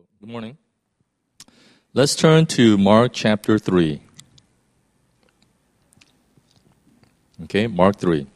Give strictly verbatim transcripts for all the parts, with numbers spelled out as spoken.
Good morning. Let's turn to Mark chapter three. Okay, Mark three.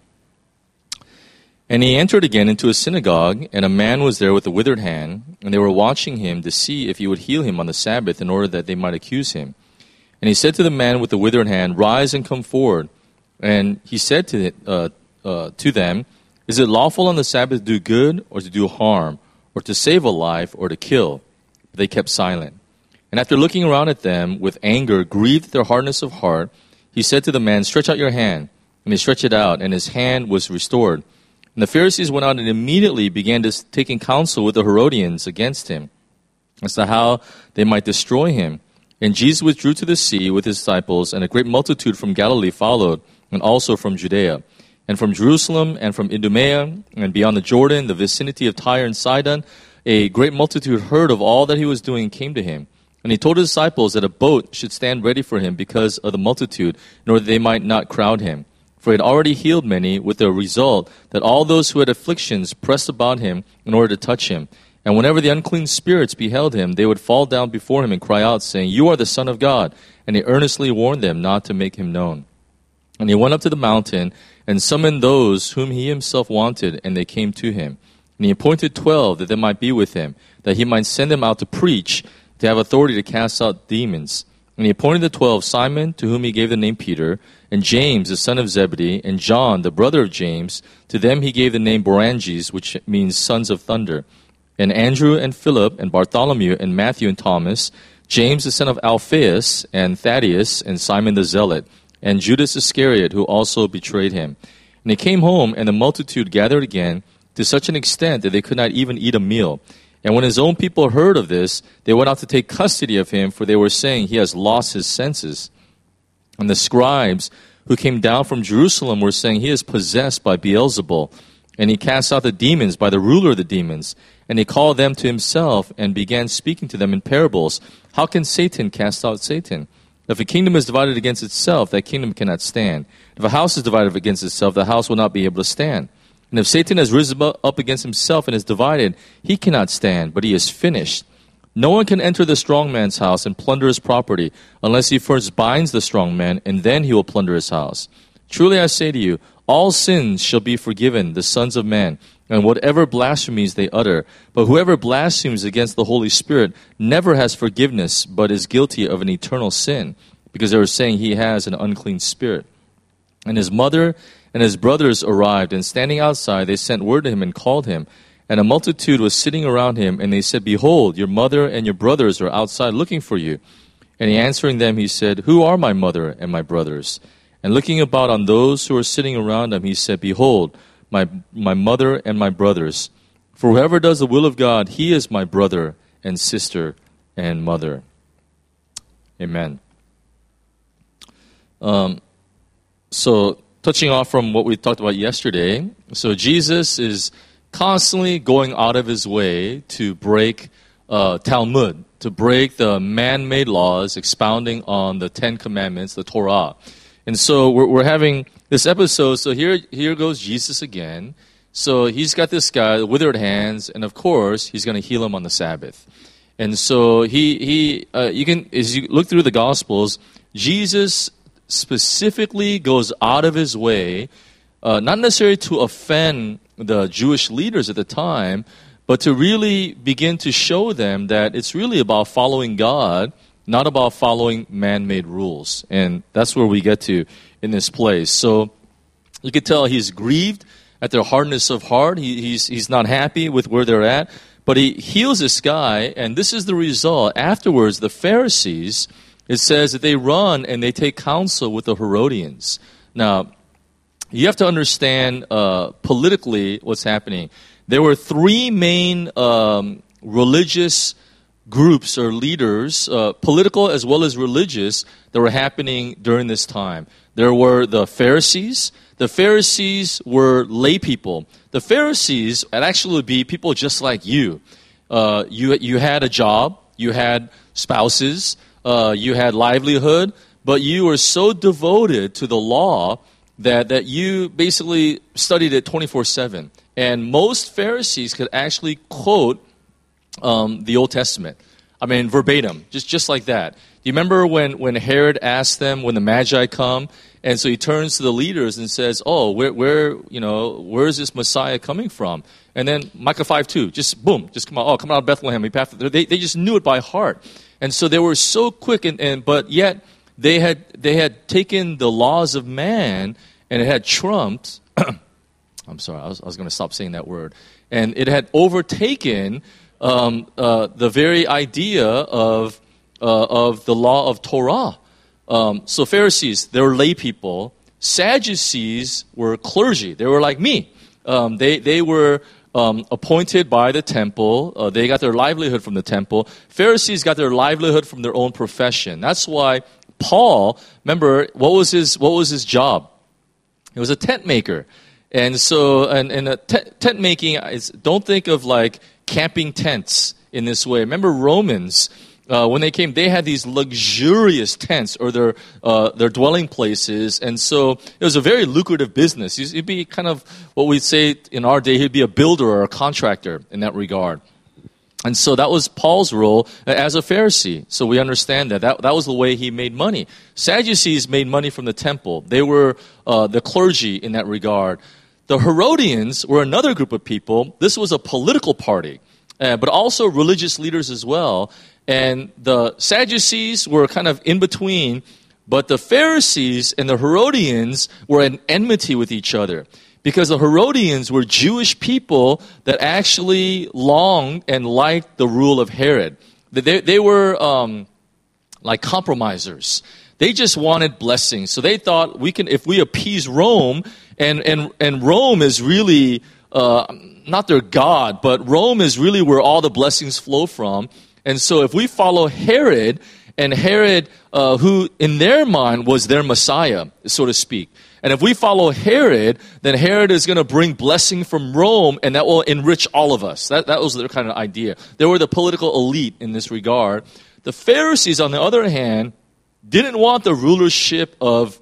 And he entered again into a synagogue, and a man was there with a withered hand, and they were watching him to see if he would heal him on the Sabbath in order that they might accuse him. And he said to the man with the withered hand, "Rise and come forward." And he said to, uh, uh, to them, "Is it lawful on the Sabbath to do good or to do harm, or to save a life or to kill?" But they kept silent. And after looking around at them with anger, grieved at their hardness of heart, he said to the man, "Stretch out your hand." And he stretched it out, and his hand was restored. And the Pharisees went out and immediately began to taking counsel with the Herodians against him, as to how they might destroy him. And Jesus withdrew to the sea with his disciples, and a great multitude from Galilee followed, and also from Judea, and from Jerusalem, and from Idumea, and beyond the Jordan, the vicinity of Tyre and Sidon. A great multitude heard of all that he was doing and came to him. And he told his disciples that a boat should stand ready for him because of the multitude, in order that they might not crowd him. For he had already healed many, with the result that all those who had afflictions pressed about him in order to touch him. And whenever the unclean spirits beheld him, they would fall down before him and cry out, saying, "You are the Son of God." And he earnestly warned them not to make him known. And he went up to the mountain and summoned those whom he himself wanted, and they came to him. And he appointed twelve that they might be with him, that he might send them out to preach, to have authority to cast out demons. And he appointed the twelve, Simon, to whom he gave the name Peter, and James, the son of Zebedee, and John, the brother of James. To them he gave the name Boanerges, which means sons of thunder. And Andrew and Philip and Bartholomew and Matthew and Thomas, James, the son of Alphaeus, and Thaddeus, and Simon the Zealot, and Judas Iscariot, who also betrayed him. And he came home, and the multitude gathered again, to such an extent that they could not even eat a meal. And when his own people heard of this, they went out to take custody of him, for they were saying, "He has lost his senses." And the scribes who came down from Jerusalem were saying, "He is possessed by Beelzebul, and he casts out the demons by the ruler of the demons." And he called them to himself and began speaking to them in parables. "How can Satan cast out Satan? If a kingdom is divided against itself, that kingdom cannot stand. If a house is divided against itself, the house will not be able to stand. And if Satan has risen up against himself and is divided, he cannot stand, but he is finished. No one can enter the strong man's house and plunder his property, unless he first binds the strong man, and then he will plunder his house. Truly I say to you, all sins shall be forgiven the sons of men, and whatever blasphemies they utter. But whoever blasphemes against the Holy Spirit never has forgiveness, but is guilty of an eternal sin, because they were saying he has an unclean spirit." And his mother and his brothers arrived, and standing outside, they sent word to him and called him. And a multitude was sitting around him, and they said, "Behold, your mother and your brothers are outside looking for you." And he answering them, he said, "Who are my mother and my brothers?" And looking about on those who were sitting around him, he said, "Behold, my, my mother and my brothers. For whoever does the will of God, he is my brother and sister and mother." Amen. Um, so, touching off from what we talked about yesterday, so Jesus is constantly going out of his way to break uh, Talmud, to break the man-made laws, expounding on the Ten Commandments, the Torah. And so we're, we're having this episode, so here, here goes Jesus again. So he's got this guy, with withered hands, and of course, he's going to heal him on the Sabbath. And so he, he uh, you can, as you look through the Gospels, Jesus specifically goes out of his way, uh, not necessarily to offend the Jewish leaders at the time, but to really begin to show them that it's really about following God, not about following man-made rules. And that's where we get to in this place. So you can tell he's grieved at their hardness of heart. He, he's, he's not happy with where they're at. But he heals this guy, and this is the result. Afterwards, the Pharisees, it says that they run and they take counsel with the Herodians. Now, you have to understand uh, politically what's happening. There were three main um, religious groups or leaders, uh, political as well as religious, that were happening during this time. There were the Pharisees. The Pharisees were lay people. The Pharisees would actually be people just like you. Uh, you, you had a job, you had spouses, uh, you had livelihood, but you were so devoted to the law that, that you basically studied it twenty-four seven. And most Pharisees could actually quote um, the Old Testament. I mean, verbatim, just just like that. Do you remember when, when Herod asked them when the Magi come? And so he turns to the leaders and says, oh, where, where, you know, where is this Messiah coming from? And then Micah five two, just boom, just come out, oh, come out of Bethlehem. They, they just knew it by heart. And so they were so quick, and, and but yet they had they had taken the laws of man, and it had trumped, I'm sorry, I was, I was going to stop saying that word, and it had overtaken um, uh, the very idea of uh, of the law of Torah. Um, so Pharisees, they were lay people. Sadducees were clergy. They were like me. Um, they they were um, appointed by the temple. Uh, they got their livelihood from the temple. Pharisees got their livelihood from their own profession. That's why Paul, remember, what was his what was his job? He was a tent maker. And so, and, and a te- tent making is, don't think of like camping tents in this way. Remember Romans, uh, when they came, they had these luxurious tents or their uh, their dwelling places, and so it was a very lucrative business. He'd be kind of what we'd say in our day. He'd be a builder or a contractor in that regard. And so that was Paul's role as a Pharisee. So we understand that. That, that was the way he made money. Sadducees made money from the temple. They were uh, the clergy in that regard. The Herodians were another group of people. This was a political party, uh, but also religious leaders as well. And the Sadducees were kind of in between, but the Pharisees and the Herodians were in enmity with each other. Because the Herodians were Jewish people that actually longed and liked the rule of Herod. They, they were um, like compromisers. They just wanted blessings. So they thought, we can, if we appease Rome, and, and, and Rome is really uh, not their God, but Rome is really where all the blessings flow from. And so if we follow Herod, and Herod, uh, who in their mind was their Messiah, so to speak, and if we follow Herod, then Herod is going to bring blessing from Rome, and that will enrich all of us. That, that was their kind of idea. They were the political elite in this regard. The Pharisees, on the other hand, didn't want the rulership of,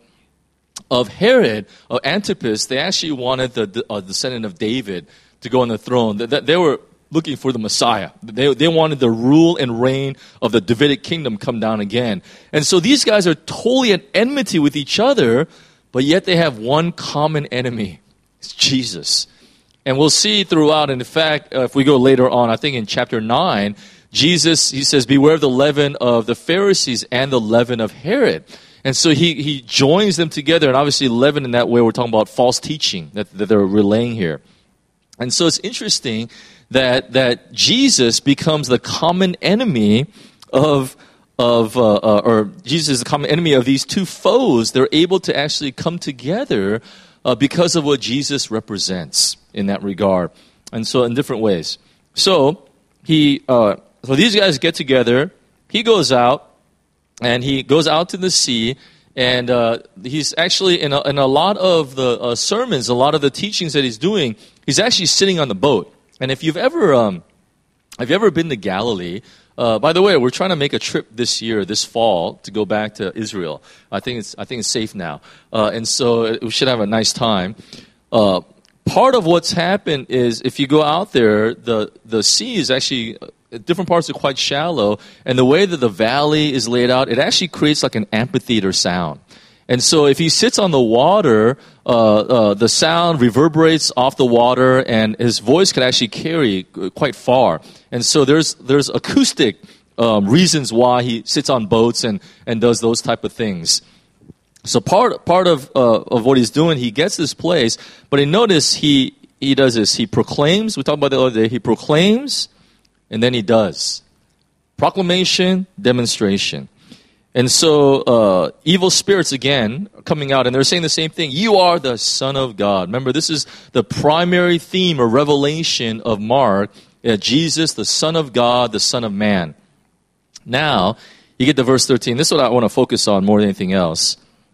of Herod, of Antipas. They actually wanted the, the uh, descendant of David to go on the throne. They, they were looking for the Messiah. They, they wanted the rule and reign of the Davidic kingdom come down again. And so these guys are totally at enmity with each other, but yet they have one common enemy. It's Jesus. And we'll see throughout, and in fact, uh, if we go later on, I think in chapter nine, Jesus, he says, beware of the leaven of the Pharisees and the leaven of Herod. And so he, he joins them together, and obviously leaven in that way, we're talking about false teaching that, that they're relaying here. And so it's interesting that that Jesus becomes the common enemy of of uh, uh, or Jesus is the common enemy of these two foes. They're able to actually come together uh, because of what Jesus represents in that regard, and so in different ways. So he uh, so these guys get together. He goes out, and he goes out to the sea. And uh, he's actually, in a, in a lot of the uh, sermons, a lot of the teachings that he's doing, he's actually sitting on the boat. And if you've ever, um, have you ever been to Galilee? Uh, by the way, we're trying to make a trip this year, this fall, to go back to Israel. I think it's, I think it's safe now, uh, and so we should have a nice time. Uh, part of what's happened is, if you go out there, the the sea is actually, different parts are quite shallow, and the way that the valley is laid out, it actually creates like an amphitheater sound. And so if he sits on the water, uh, uh, the sound reverberates off the water, and his voice can actually carry quite far. And so there's there's acoustic um, reasons why he sits on boats and, and does those type of things. So part part of uh, of what he's doing, he gets this place, but he notice he he does this. He proclaims. We talked about the other day. He proclaims. And then he does. Proclamation, demonstration. And so uh, evil spirits, again, are coming out, and they're saying the same thing. You are the Son of God. Remember, this is the primary theme or revelation of Mark. Uh, Jesus, the Son of God, the Son of Man. Now, you get to verse thirteen. This is what I want to focus on more than anything else.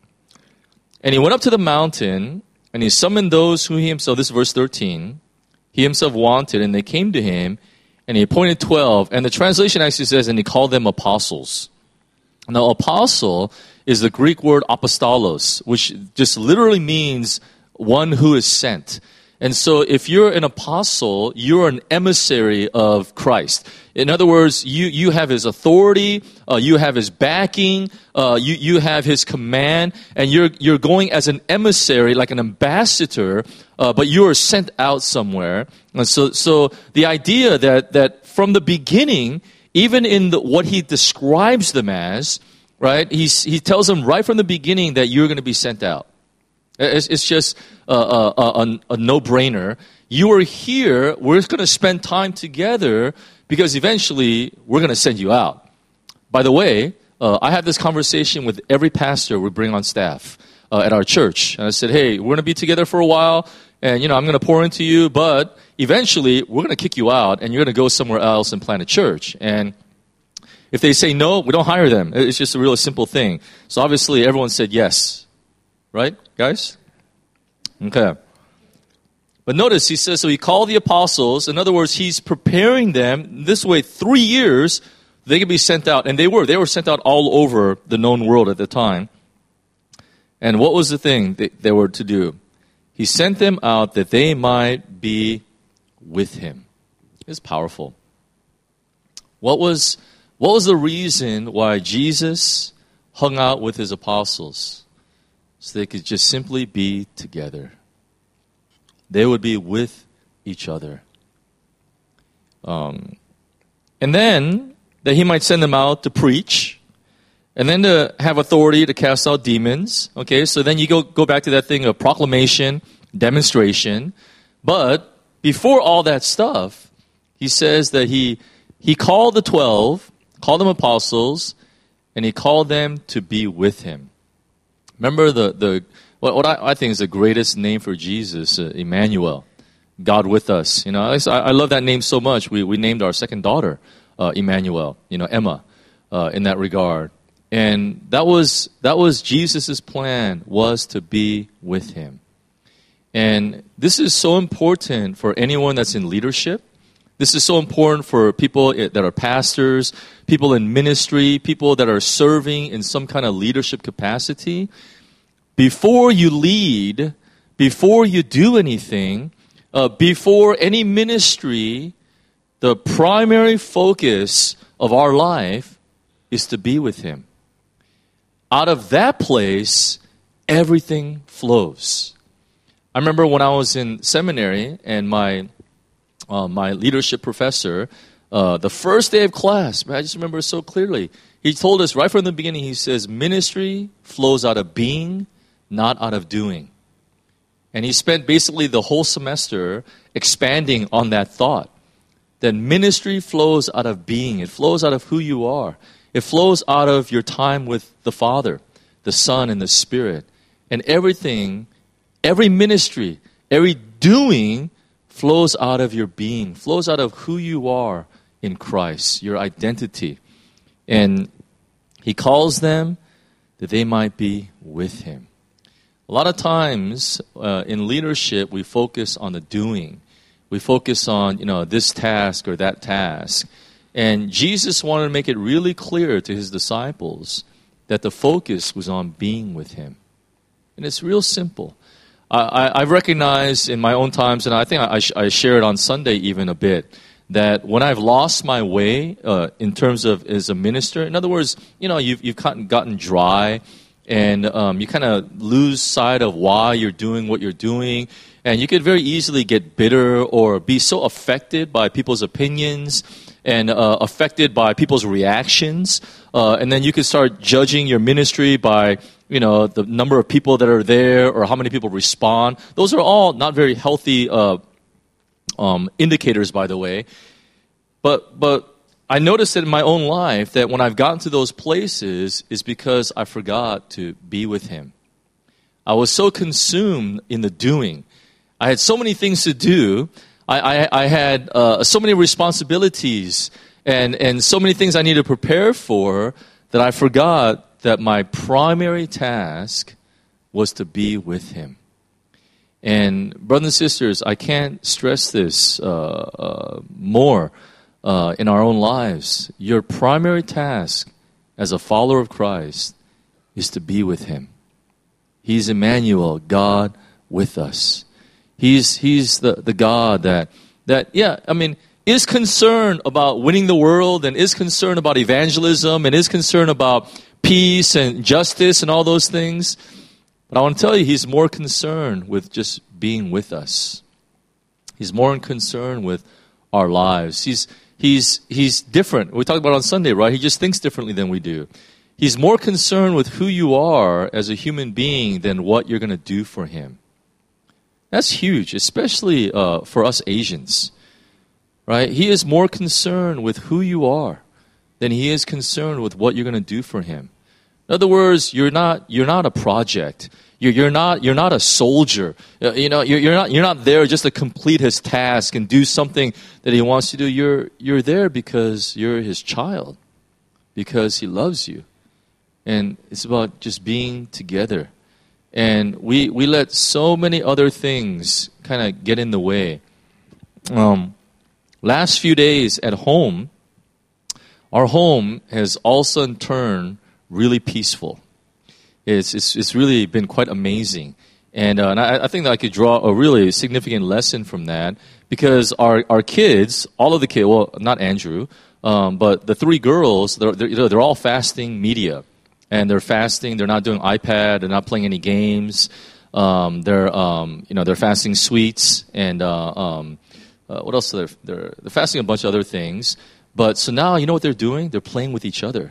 And he went up to the mountain, and he summoned those who he himself, this is verse thirteen, he himself wanted, and they came to him, and he appointed twelve, and the translation actually says, and he called them apostles. Now, apostle is the Greek word apostolos, which just literally means one who is sent. And so if you're an apostle, you're an emissary of Christ. In other words, you, you have his authority, uh, you have his backing, uh, you, you have his command, and you're, you're going as an emissary, like an ambassador, uh, but you are sent out somewhere. And so, so the idea that, that from the beginning, even in the, what he describes them as, right, he's, he tells them right from the beginning that you're going to be sent out. It's, it's just a, a, a, a no-brainer. You are here, we're going to spend time together because eventually we're going to send you out. By the way, uh, I have this conversation with every pastor we bring on staff uh, at our church. And I said, hey, we're going to be together for a while, and you know, I'm going to pour into you, but eventually we're going to kick you out, and you're going to go somewhere else and plant a church. And if they say no, we don't hire them. It's just a really simple thing. So obviously everyone said yes. Right, guys? Okay. But notice, he says, so he called the apostles. In other words, he's preparing them. This way, three years, they could be sent out. And they were. They were sent out all over the known world at the time. And what was the thing they, they were to do? He sent them out that they might be with him. It's powerful. What was, what was the reason why Jesus hung out with his apostles? So they could just simply be together. They would be with each other. Um, and then that he might send them out to preach, and then to have authority to cast out demons. Okay, so then you go, go back to that thing of proclamation, demonstration. But before all that stuff, he says that he, he called the twelve, called them apostles, and he called them to be with him. Remember the, the what, what I, I think is the greatest name for Jesus, uh, Emmanuel, God with us. You know, I, I love that name so much. We we named our second daughter uh, Emmanuel. You know, Emma, uh, in that regard. And that was that was Jesus's plan, was to be with him. And this is so important for anyone that's in leadership. This is so important for people that are pastors, people in ministry, people that are serving in some kind of leadership capacity. Before you lead, before you do anything, uh, before any ministry, the primary focus of our life is to be with him. Out of that place, everything flows. I remember when I was in seminary and my Uh, my leadership professor, uh, the first day of class, I just remember so clearly. He told us right from the beginning, he says, ministry flows out of being, not out of doing. And he spent basically the whole semester expanding on that thought. That ministry flows out of being. It flows out of who you are. It flows out of your time with the Father, the Son, and the Spirit. And everything, every ministry, every doing flows out of your being, flows out of who you are in Christ, your identity. And he calls them that they might be with him. A lot of times uh, in leadership, we focus on the doing. We focus on, you know, this task or that task. And Jesus wanted to make it really clear to his disciples that the focus was on being with him. And it's real simple. I, I've recognized in my own times, and I think I, I share it on Sunday even a bit, that when I've lost my way uh, in terms of as a minister, in other words, you know, you've, you've gotten, gotten dry, and um, you kind of lose sight of why you're doing what you're doing, and you could very easily get bitter or be so affected by people's opinions and uh, affected by people's reactions, uh, and then you could start judging your ministry by, you know, the number of people that are there or how many people respond. Those are all not very healthy uh, um, indicators, by the way. But but I noticed that in my own life that when I've gotten to those places is because I forgot to be with him. I was so consumed in the doing. I had so many things to do. I, I, I had uh, so many responsibilities and, and so many things I needed to prepare for that I forgot that my primary task was to be with him. And brothers and sisters, I can't stress this uh, uh, more uh, in our own lives. Your primary task as a follower of Christ is to be with him. He's Emmanuel, God with us. He's He's the, the God that, that, yeah, I mean, is concerned about winning the world and is concerned about evangelism and is concerned about peace and justice and all those things. But I want to tell you, He's more concerned with just being with us. He's more concerned with our lives. He's He's He's different. We talked about it on Sunday, right? He just thinks differently than we do. He's more concerned with who you are as a human being than what you're going to do for Him. That's huge, especially uh, for us Asians, right? He is more concerned with who you are than He is concerned with what you're going to do for Him. In other words, you're not you're not a project. You're, you're not you're not a soldier. Uh, you know, you're, you're not you're not there just to complete His task and do something that He wants you to do. You're you're there because you're His child, because He loves you, and it's about just being together. And we we let so many other things kind of get in the way. Um, last few days at home, our home has all of a sudden turned really peaceful. It's it's, it's really been quite amazing. And, uh, and I, I think that I could draw a really significant lesson from that because our, our kids, all of the kids, well, not Andrew, um, but the three girls, they're, they're, you know, they're all fasting media. And they're fasting. They're not doing iPad. They're not playing any games. Um, they're, um, you know, they're fasting sweets and uh, um, uh, what else? They're, they're they're fasting a bunch of other things. But so now, you know what they're doing? They're playing with each other,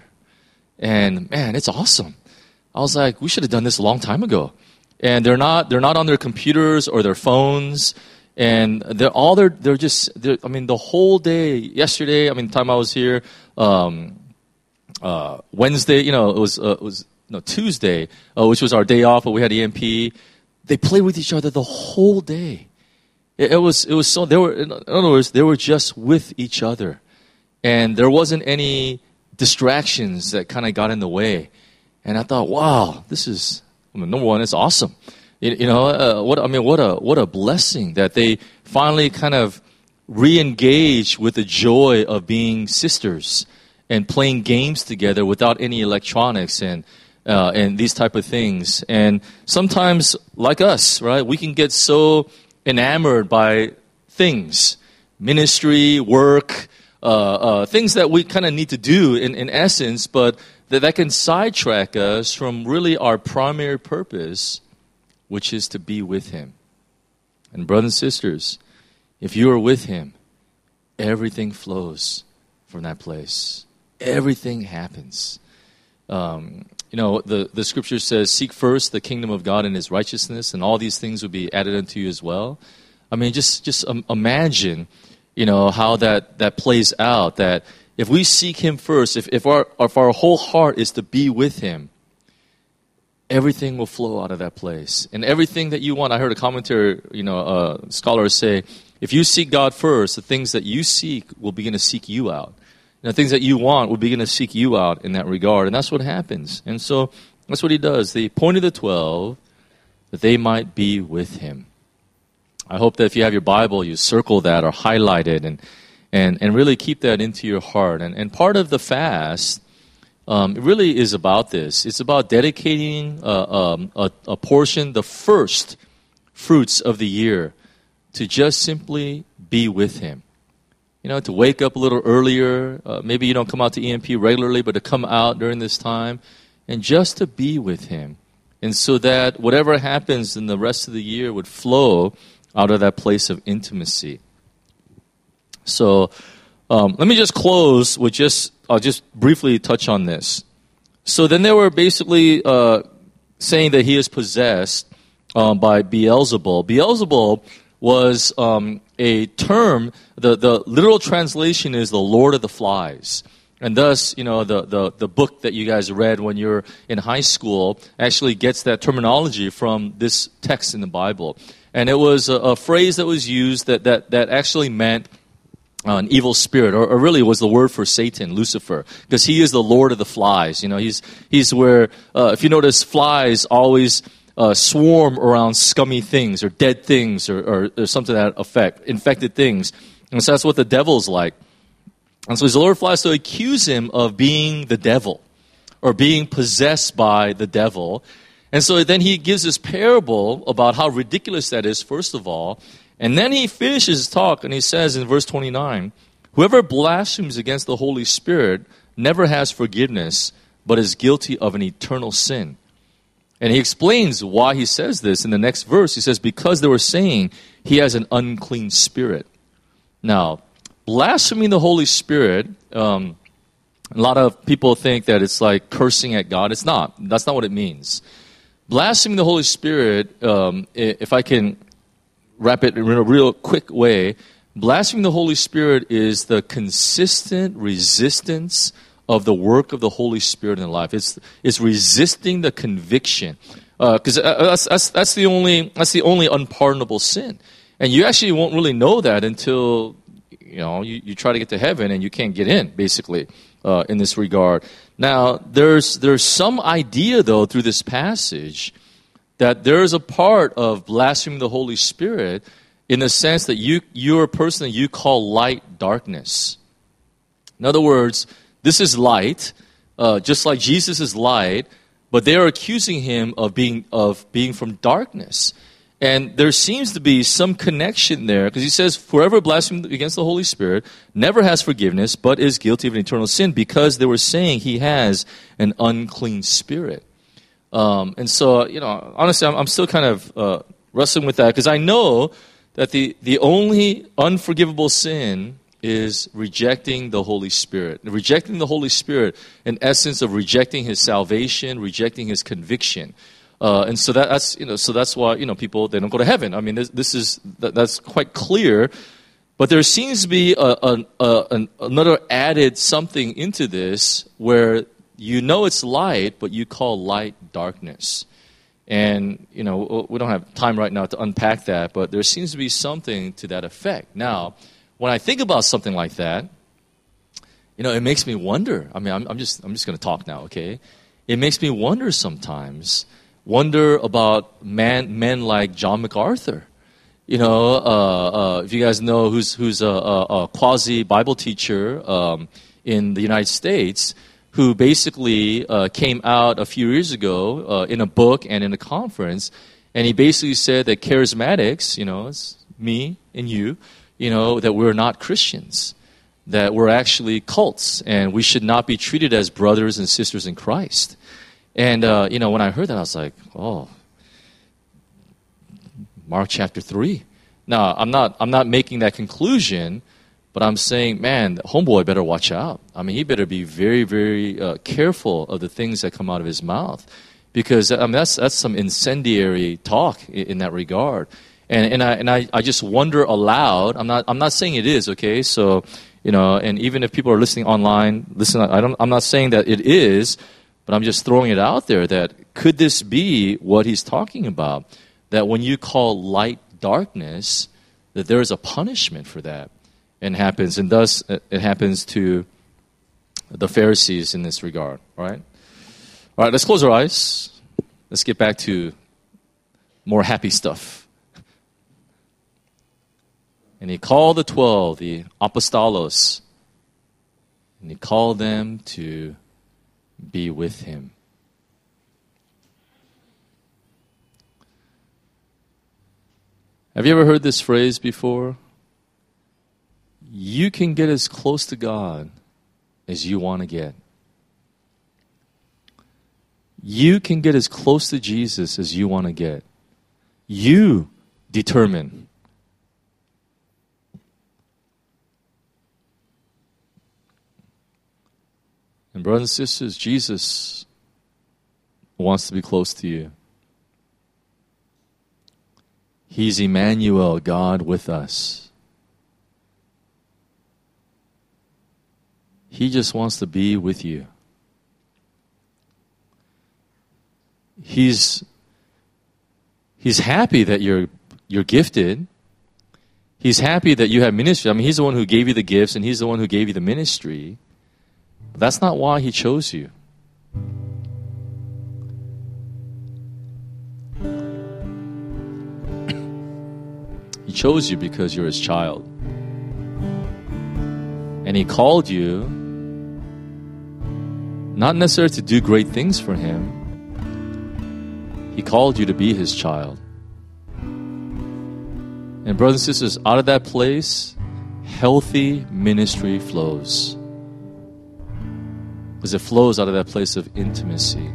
and man, it's awesome. I was like, we should have done this a long time ago. And they're not they're not on their computers or their phones, and they're all they're they're just. They're, I mean, the whole day yesterday. I mean, the time I was here. Um, Uh, Wednesday, you know, it was uh, it was no Tuesday, uh, which was our day off, but we had E M P. They played with each other the whole day. It, it was it was so they were in other words they were just with each other, and there wasn't any distractions that kind of got in the way. And I thought, wow, this is I mean, number one, it's awesome. You, you know, uh, what I mean, what a what a blessing that they finally kind of re-engage with the joy of being sisters. And playing games together without any electronics and uh, and these type of things. And sometimes, like us, right, we can get so enamored by things, ministry, work, uh, uh, things that we kind of need to do in, in essence, but that, that can sidetrack us from really our primary purpose, which is to be with Him. And brothers and sisters, if you are with Him, everything flows from that place. Everything happens. Um, you know, the, the scripture says, seek first the kingdom of God and His righteousness, and all these things will be added unto you as well. I mean, just just um, imagine, you know, how that, that plays out, that if we seek Him first, if, if, our, if our whole heart is to be with Him, everything will flow out of that place. And everything that you want, I heard a commentary, you know, uh, scholars say, if you seek God first, the things that you seek will begin to seek you out. The things that you want will begin to seek you out in that regard. And that's what happens. And so that's what He does. He appointed the twelve that they might be with Him. I hope that if you have your Bible, you circle that or highlight it and and, and really keep that into your heart. And, and part of the fast um, really is about this. It's about dedicating uh, um, a, a portion, the first fruits of the year, to just simply be with Him. You know, to wake up a little earlier. Uh, maybe you don't come out to E M P regularly, but to come out during this time and just to be with Him. And so that whatever happens in the rest of the year would flow out of that place of intimacy. So um, let me just close with just, I'll just briefly touch on this. So then they were basically uh, saying that he is possessed um, by Beelzebul. Beelzebul was um, a term, the, the literal translation is the Lord of the Flies. And thus, you know, the, the, the book that you guys read when you're in high school actually gets that terminology from this text in the Bible. And it was a, a phrase that was used that, that, that actually meant uh, an evil spirit, or, or really was the word for Satan, Lucifer, because he is the Lord of the Flies. You know, he's, he's where, uh, if you notice, flies always Uh, swarm around scummy things or dead things or, or, or something to that effect, infected things. And so that's what the devil's like. And so he's the Lord of Flies, so accuse him of being the devil or being possessed by the devil. And so then he gives this parable about how ridiculous that is, first of all. And then he finishes his talk and he says in verse twenty-nine, whoever blasphemes against the Holy Spirit never has forgiveness, but is guilty of an eternal sin. And he explains why he says this in the next verse. He says, because they were saying he has an unclean spirit. Now, blaspheming the Holy Spirit, um, a lot of people think that it's like cursing at God. It's not. That's not what it means. Blaspheming the Holy Spirit, um, if I can wrap it in a real quick way, blaspheming the Holy Spirit is the consistent resistance of the work of the Holy Spirit in life. It's it's resisting the conviction, because uh, that's, that's that's the only that's the only unpardonable sin, and you actually won't really know that until you know you, you try to get to heaven and you can't get in. Basically, uh, in this regard. Now, there's there's some idea though through this passage that there is a part of blaspheming the Holy Spirit in the sense that you you're a person that you call light darkness. In other words, this is light, uh, just like Jesus is light, but they are accusing him of being of being from darkness. And there seems to be some connection there, because he says, whoever blasphemes against the Holy Spirit never has forgiveness, but is guilty of an eternal sin, because they were saying he has an unclean spirit. Um, and so, you know, honestly, I'm, I'm still kind of uh, wrestling with that, because I know that the, the only unforgivable sin is rejecting the Holy Spirit. Rejecting the Holy Spirit, in essence of rejecting his salvation, rejecting his conviction. Uh, and so that, that's, you know, so that's why, you know, people, they don't go to heaven. I mean, this, this is, that, that's quite clear. But there seems to be a, a, a, an, another added something into this where you know it's light, but you call light darkness. And, you know, we don't have time right now to unpack that, but there seems to be something to that effect. Now, when I think about something like that, you know, it makes me wonder. I mean, I'm, I'm just I'm just going to talk now, okay? It makes me wonder sometimes, wonder about man, men like John MacArthur. You know, uh, uh, if you guys know who's who's a, a, a quasi Bible teacher um, in the United States, who basically uh, came out a few years ago uh, in a book and in a conference, and he basically said that charismatics, you know, it's me and you, you know, that we're not Christians, that we're actually cults, and we should not be treated as brothers and sisters in Christ. And, uh, you know, when I heard that, I was like, oh, Mark chapter three. Now, I'm not, I'm not making that conclusion, but I'm saying, man, homeboy better watch out. I mean, he better be very, very uh, careful of the things that come out of his mouth, because I mean, that's that's some incendiary talk in, in that regard. And and I and I, I just wonder aloud. I'm not I'm not saying it is, okay. So, you know, and even if people are listening online, listen. I don't. I'm not saying that it is, but I'm just throwing it out there. That could this be what he's talking about? That when you call light darkness, that there is a punishment for that. And happens, and thus it happens to the Pharisees in this regard. All right, all right. Let's close our eyes. Let's get back to more happy stuff. And he called the twelve, the apostolos, and he called them to be with him. Have you ever heard this phrase before? You can get as close to God as you want to get. You can get as close to Jesus as you want to get. You determine. And brothers and sisters, Jesus wants to be close to you. He's Emmanuel, God with us. He just wants to be with you. He's He's happy that you're you're gifted. He's happy that you have ministry. I mean, he's the one who gave you the gifts, and he's the one who gave you the ministry. But that's not why he chose you. He chose you because you're his child. And he called you not necessarily to do great things for him. He called you to be His child. And brothers and sisters, out of that place, healthy ministry flows. Because it flows out of that place of intimacy.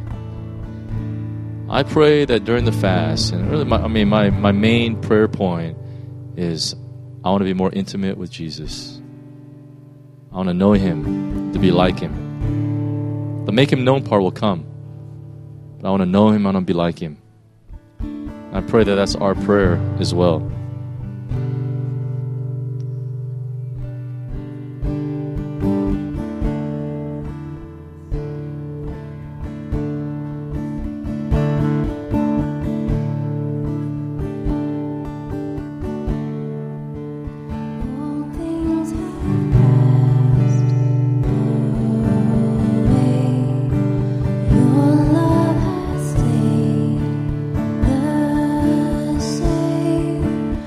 I pray that during the fast, and really, my, I mean, my, my main prayer point is I want to be more intimate with Jesus. I want to know Him, to be like Him. The make Him known part will come. But I want to know Him, I want to be like Him. I pray that that's our prayer as well. Your love has stayed the same.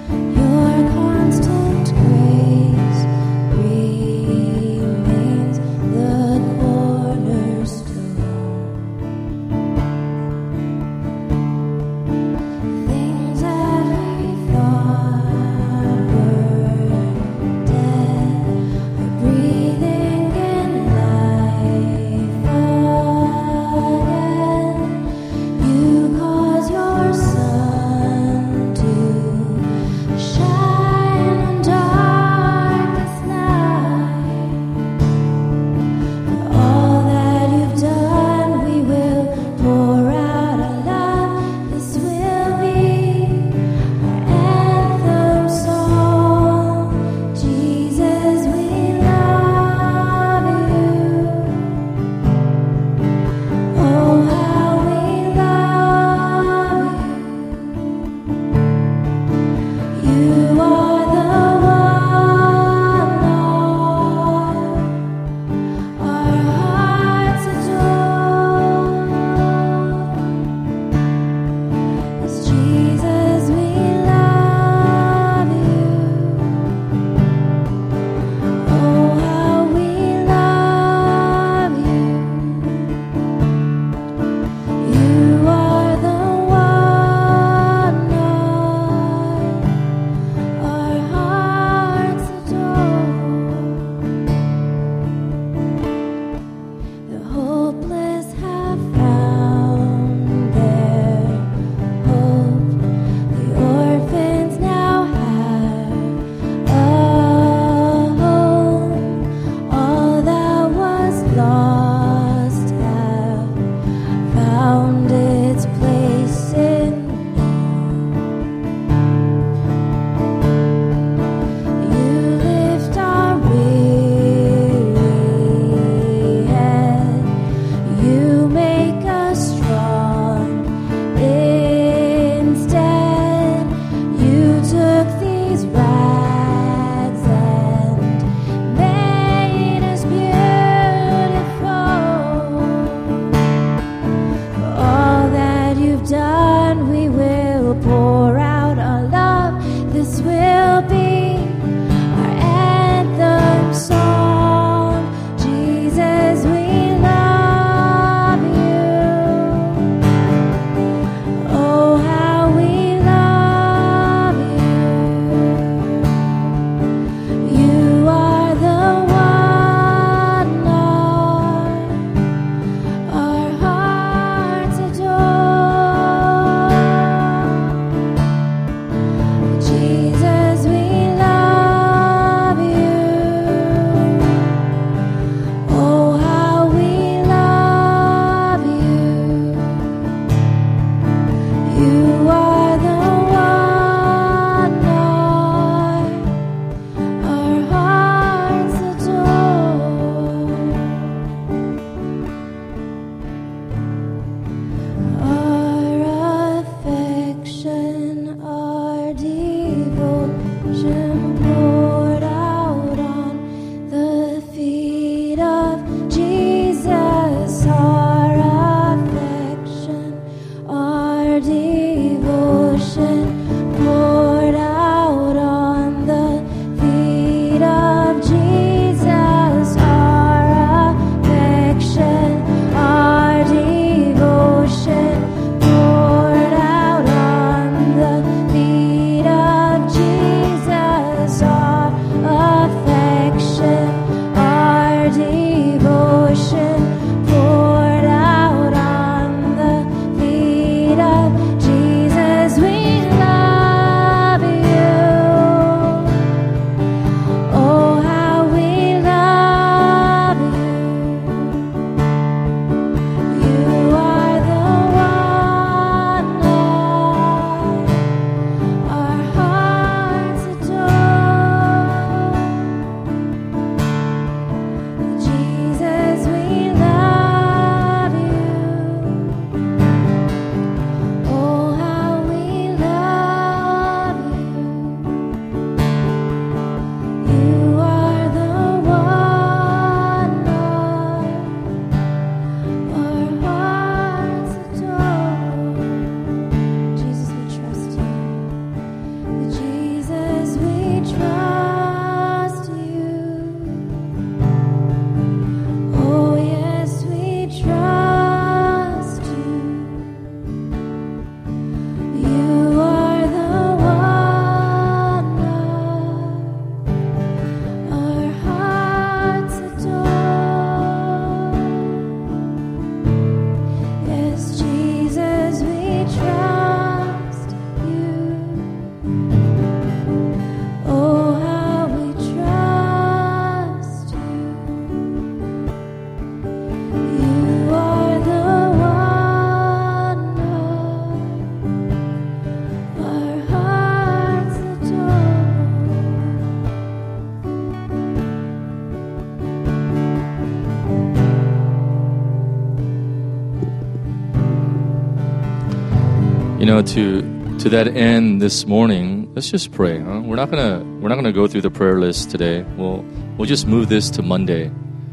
You know, to to that end this morning, let's just pray. Huh? We're not gonna we're not gonna go through the prayer list today. We'll we'll just move this to Monday.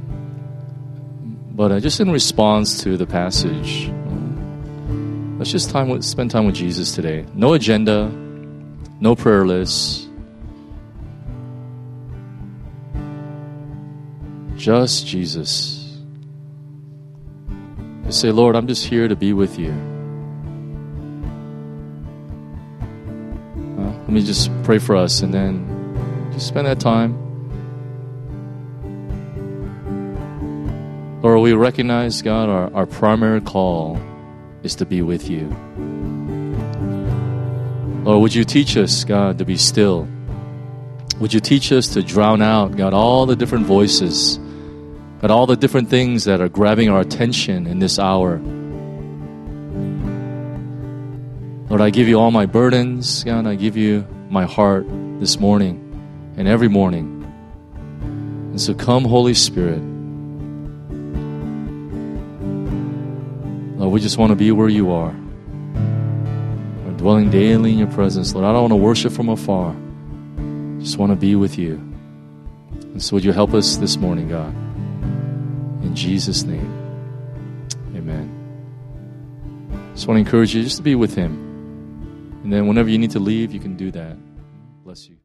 But uh, just in response to the passage, uh, let's just time with, spend time with Jesus today. No agenda, no prayer list. Just Jesus. Just say, Lord, I'm just here to be with you. Uh, let me just pray for us and then just spend that time. Lord, we recognize, God, our, our primary call is to be with you. Lord, would you teach us, God, to be still? Would you teach us to drown out, God, all the different voices, God, all the different things that are grabbing our attention in this hour? Lord, I give you all my burdens, God, I give you my heart this morning and every morning. And so come, Holy Spirit. Lord, we just want to be where you are. We're dwelling daily in your presence. Lord, I don't want to worship from afar. Just want to be with you. And so would you help us this morning, God? In Jesus' name, amen. Just want to encourage you just to be with him. And then whenever you need to leave, you can do that. Bless you.